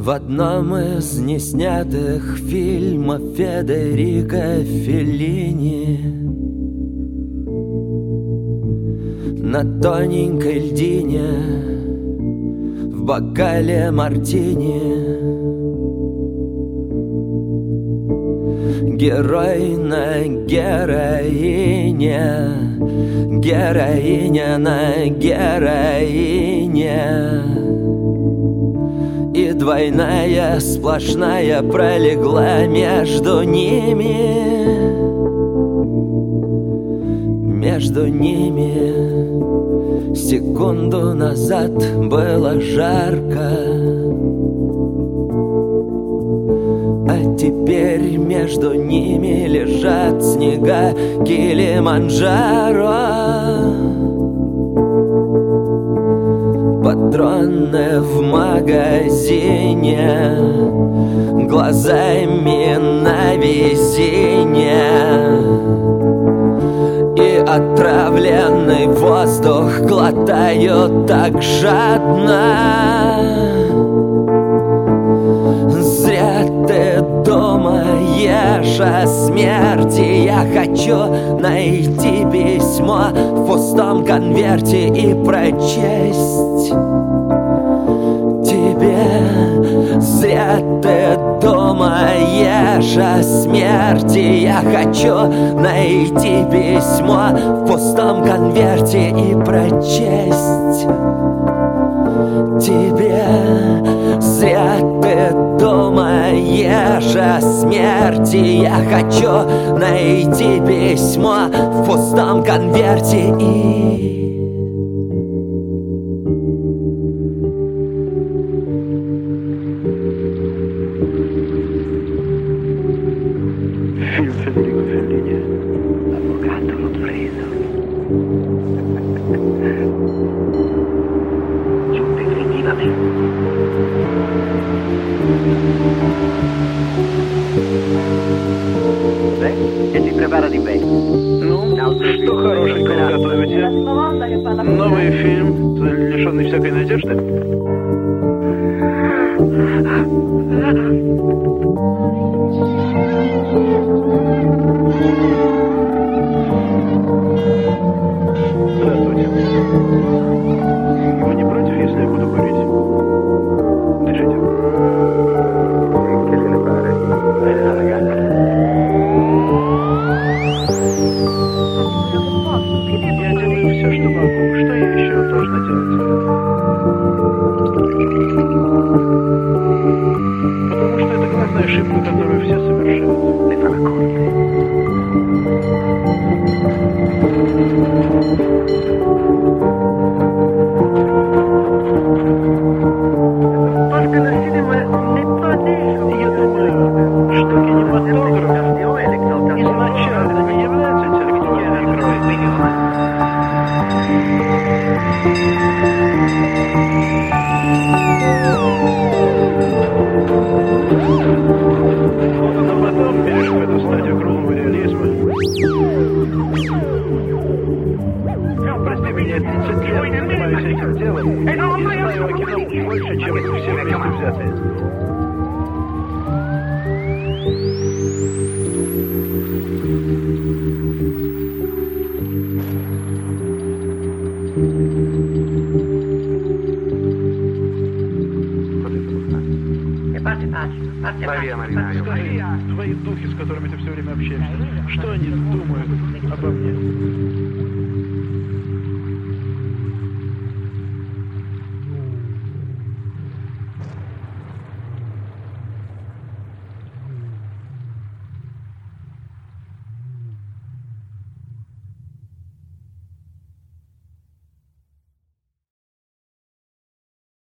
В одном из неснятых фильмов Федерико Феллини на тоненькой льдине в бокале мартини герой на героине, героиня на героине. И двойная сплошная пролегла между ними, между ними. Секунду назад было жарко, а теперь между ними лежат снега Килиманджаро. Патроны в магазине, глазами на везение. И отравленный воздух глотаю так жадно. Зря ты думаешь о смерти. Я хочу найти письмо в пустом конверте и прочесть тебе. Зря ты думаешь о смерти. Я хочу найти письмо в пустом конверте и прочесть тебе. Зря ты думаешь о смерти. Я хочу найти письмо в пустом конверте и... Film Federico Fellini. L'avvocato l'ho preso. Giù definitivamente. Если prepara di bene. Ну, что хорошенького готовите? Новый фильм, лишенный всякой надежды? Здравствуйте. Вы не против, если я буду курить? Держите. Я делаю все, что могу. Что я еще должна делать? Потому что это главная ошибка, которую все совершают. Я думаю, что кинематограф изначально не является интеллектуальной игрой. Вот оно потом перешел в эту стадию круглого реализма. Прости меня, 30 лет занимаюсь этим делом и знаю о кино больше, чем все вместе взятые. Скажи, твои духи, с которыми ты все время общаешься, что они думают обо мне?